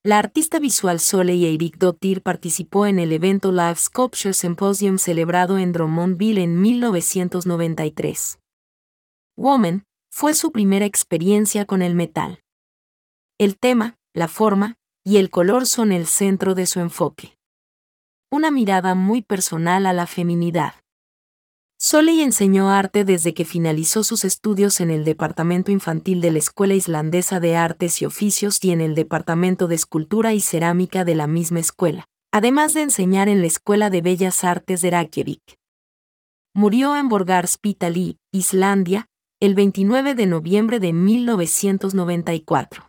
La artista visual Solveig Eiríksdóttir participó en el evento Live Sculpture Symposium celebrado en Drummondville en 1993. Woman fue su primera experiencia con el metal. El tema, la forma y el color son el centro de su enfoque. Una mirada muy personal a la feminidad. Solveig enseñó arte desde que finalizó sus estudios en el departamento infantil de la Escuela Islandesa de Artes y Oficios y en el departamento de Escultura y Cerámica de la misma escuela, además de enseñar en la Escuela de Bellas Artes de Reykjavik. Murió en Borgarspitali, Islandia, el 29 de noviembre de 1994.